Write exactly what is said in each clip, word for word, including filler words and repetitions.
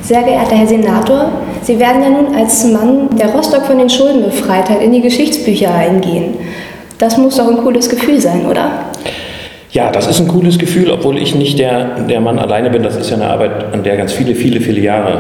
Sehr geehrter Herr Senator, Sie werden ja nun als Mann, der Rostock von den Schulden befreit hat, in die Geschichtsbücher eingehen. Das muss doch ein cooles Gefühl sein, oder? Ja, das ist ein cooles Gefühl, obwohl ich nicht der, der Mann alleine bin. Das ist ja eine Arbeit, an der ganz viele, viele, viele Jahre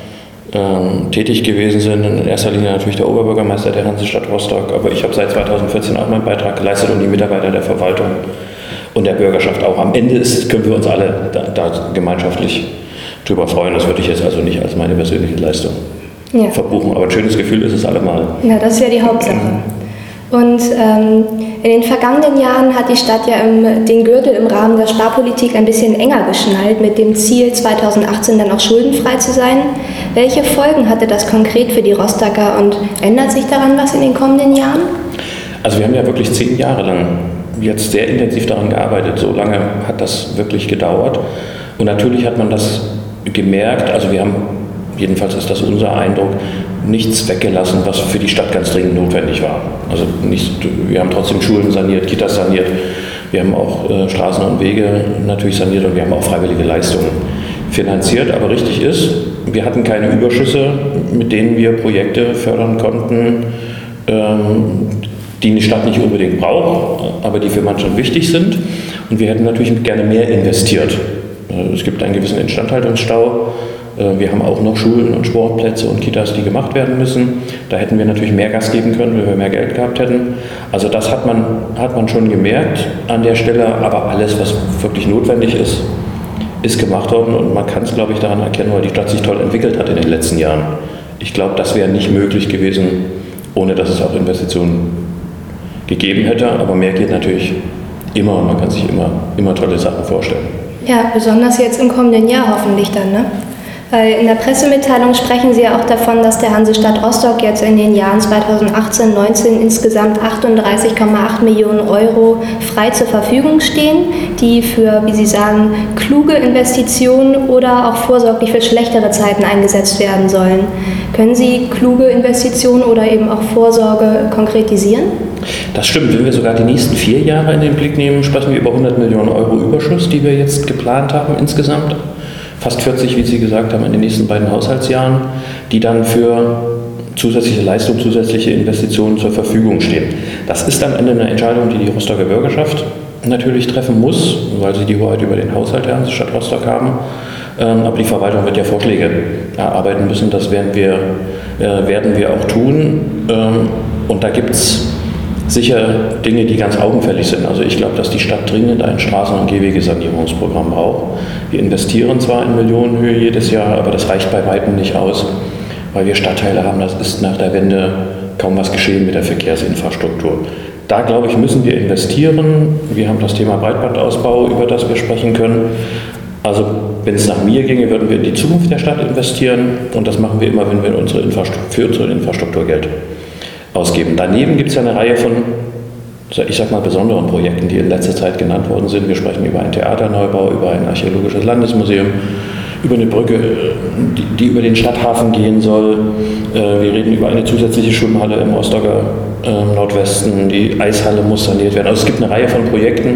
ähm, tätig gewesen sind. In erster Linie natürlich der Oberbürgermeister der Hansestadt Rostock. Aber ich habe seit zweitausendvierzehn auch meinen Beitrag geleistet und die Mitarbeiter der Verwaltung und der Bürgerschaft auch. Am Ende ist, können wir uns alle da, da gemeinschaftlich drüber freuen. Das würde ich jetzt also nicht als meine persönliche Leistung ja. verbuchen. Aber ein schönes Gefühl ist es allemal. Ja, das ist ja die Hauptsache. Und ähm, in den vergangenen Jahren hat die Stadt ja im, den Gürtel im Rahmen der Sparpolitik ein bisschen enger geschnallt, mit dem Ziel, zweitausendachtzehn dann auch schuldenfrei zu sein. Welche Folgen hatte das konkret für die Rostocker und ändert sich daran was in den kommenden Jahren? Also wir haben ja wirklich zehn Jahre lang jetzt sehr intensiv daran gearbeitet. So lange hat das wirklich gedauert. Und natürlich hat man das gemerkt, also wir haben, jedenfalls ist das unser Eindruck, nichts weggelassen, was für die Stadt ganz dringend notwendig war. Also nicht, wir haben trotzdem Schulen saniert, Kitas saniert, wir haben auch äh, Straßen und Wege natürlich saniert und wir haben auch freiwillige Leistungen finanziert. Aber richtig ist, wir hatten keine Überschüsse, mit denen wir Projekte fördern konnten, ähm, die eine Stadt nicht unbedingt braucht, aber die für manche wichtig sind. Und wir hätten natürlich gerne mehr investiert. Es gibt einen gewissen Instandhaltungsstau. Wir haben auch noch Schulen und Sportplätze und Kitas, die gemacht werden müssen. Da hätten wir natürlich mehr Gas geben können, wenn wir mehr Geld gehabt hätten. Also das hat man, hat man schon gemerkt an der Stelle. Aber alles, was wirklich notwendig ist, ist gemacht worden. Und man kann es, glaube ich, daran erkennen, weil die Stadt sich toll entwickelt hat in den letzten Jahren. Ich glaube, das wäre nicht möglich gewesen, ohne dass es auch Investitionen gegeben hätte. Aber mehr geht natürlich immer und man kann sich immer, immer tolle Sachen vorstellen. Ja, besonders jetzt im kommenden Jahr hoffentlich dann, ne? Weil in der Pressemitteilung sprechen Sie ja auch davon, dass der Hansestadt Rostock jetzt in den Jahren zweitausendachtzehn neunzehn insgesamt achtunddreißig Komma acht Millionen Euro frei zur Verfügung stehen, die für, wie Sie sagen, kluge Investitionen oder auch vorsorglich für schlechtere Zeiten eingesetzt werden sollen. Können Sie kluge Investitionen oder eben auch Vorsorge konkretisieren? Das stimmt. Wenn wir sogar die nächsten vier Jahre in den Blick nehmen, sprechen wir über hundert Millionen Euro Überschuss, die wir jetzt geplant haben insgesamt. Fast vierzig, wie Sie gesagt haben, in den nächsten beiden Haushaltsjahren, die dann für zusätzliche Leistung, zusätzliche Investitionen zur Verfügung stehen. Das ist am Ende eine Entscheidung, die die Rostocker Bürgerschaft natürlich treffen muss, weil sie die Hoheit über den Haushalt der Hansestadt Rostock haben. Aber die Verwaltung wird ja Vorschläge erarbeiten müssen, das werden wir, werden wir auch tun. Und da gibt es sicher Dinge, die ganz augenfällig sind. Also ich glaube, dass die Stadt dringend ein Straßen- und Gehwegesanierungsprogramm braucht. Wir investieren zwar in Millionenhöhe jedes Jahr, aber das reicht bei weitem nicht aus, weil wir Stadtteile haben, das ist nach der Wende kaum was geschehen mit der Verkehrsinfrastruktur. Da, glaube ich, müssen wir investieren. Wir haben das Thema Breitbandausbau, über das wir sprechen können. Also wenn es nach mir ginge, würden wir in die Zukunft der Stadt investieren und das machen wir immer, wenn wir unsere Infrastruktur, für unsere Infrastruktur Geld ausgeben. Daneben gibt es ja eine Reihe von, ich sag mal, besonderen Projekten, die in letzter Zeit genannt worden sind. Wir sprechen über einen Theaterneubau, über ein archäologisches Landesmuseum, über eine Brücke, die, die über den Stadthafen gehen soll. Wir reden über eine zusätzliche Schwimmhalle im Rostocker äh, Nordwesten. Die Eishalle muss saniert werden. Also es gibt eine Reihe von Projekten.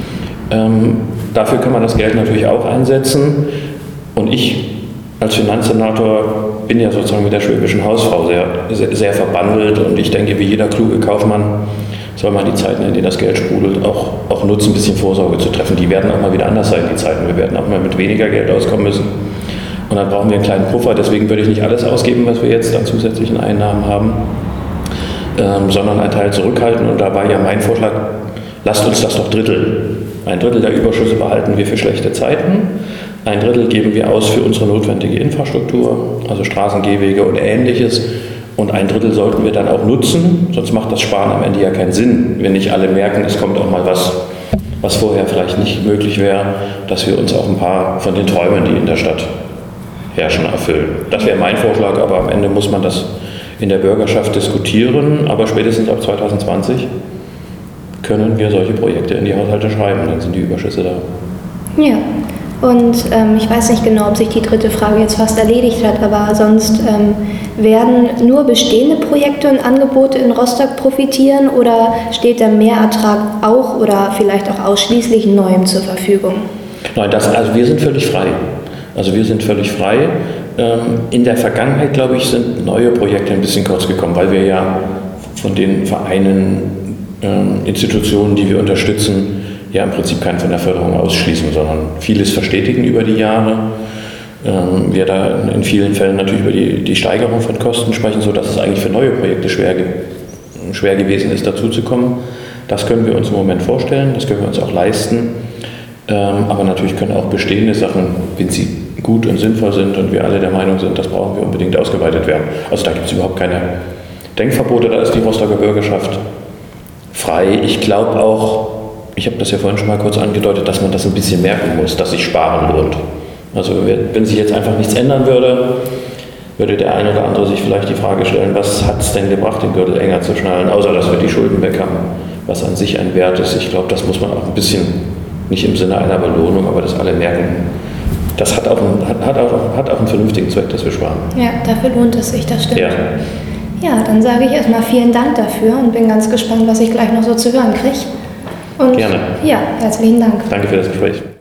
Ähm, dafür kann man das Geld natürlich auch einsetzen. Und ich als Finanzsenator bin ja sozusagen mit der schwäbischen Hausfrau sehr, sehr, sehr verbandelt und ich denke, wie jeder kluge Kaufmann soll man die Zeiten, in denen das Geld sprudelt, auch, auch nutzen, ein bisschen Vorsorge zu treffen. Die werden auch mal wieder anders sein, die Zeiten. Wir werden auch mal mit weniger Geld auskommen müssen und dann brauchen wir einen kleinen Puffer. Deswegen würde ich nicht alles ausgeben, was wir jetzt an zusätzlichen Einnahmen haben, ähm, sondern einen Teil zurückhalten. Und da war ja mein Vorschlag, lasst uns das doch dritteln. Ein Drittel der Überschüsse behalten wir für schlechte Zeiten. Ein Drittel geben wir aus für unsere notwendige Infrastruktur, also Straßen, Gehwege und Ähnliches. Und ein Drittel sollten wir dann auch nutzen, sonst macht das Sparen am Ende ja keinen Sinn, wenn nicht alle merken, es kommt auch mal was, was vorher vielleicht nicht möglich wäre, dass wir uns auch ein paar von den Träumen, die in der Stadt herrschen, erfüllen. Das wäre mein Vorschlag, aber am Ende muss man das in der Bürgerschaft diskutieren. Aber spätestens ab zweitausendzwanzig können wir solche Projekte in die Haushalte schreiben, dann sind die Überschüsse da. Ja. Und ähm, ich weiß nicht genau, ob sich die dritte Frage jetzt fast erledigt hat, aber sonst ähm, werden nur bestehende Projekte und Angebote in Rostock profitieren oder steht der Mehrertrag auch oder vielleicht auch ausschließlich Neuem zur Verfügung? Nein, das, also wir sind völlig frei. Also wir sind völlig frei. In der Vergangenheit, glaube ich, sind neue Projekte ein bisschen kurz gekommen, weil wir ja von den Vereinen, Institutionen, die wir unterstützen, ja im Prinzip keinen von der Förderung ausschließen, sondern vieles verstetigen über die Jahre. Wir da in vielen Fällen natürlich über die, die Steigerung von Kosten sprechen, sodass es eigentlich für neue Projekte schwer, schwer gewesen ist, dazuzukommen. Das können wir uns im Moment vorstellen, das können wir uns auch leisten. Aber natürlich können auch bestehende Sachen, wenn sie gut und sinnvoll sind und wir alle der Meinung sind, das brauchen wir unbedingt ausgeweitet werden. Also da gibt es überhaupt keine Denkverbote, da ist die Rostocker Bürgerschaft frei. Ich glaube auch, ich habe das ja vorhin schon mal kurz angedeutet, dass man das ein bisschen merken muss, dass sich Sparen lohnt. Also wenn sich jetzt einfach nichts ändern würde, würde der eine oder andere sich vielleicht die Frage stellen, was hat es denn gebracht, den Gürtel enger zu schnallen, außer dass wir die Schulden weg haben, was an sich ein Wert ist. Ich glaube, das muss man auch ein bisschen, nicht im Sinne einer Belohnung, aber dass alle merken, das hat auch einen, hat, hat auch, hat auch einen vernünftigen Zweck, dass wir sparen. Ja, dafür lohnt es sich, das stimmt. Ja. Ja, dann sage ich erstmal vielen Dank dafür und bin ganz gespannt, was ich gleich noch so zu hören kriege. Und Gerne. Ja, herzlichen Dank. Danke für das Gespräch.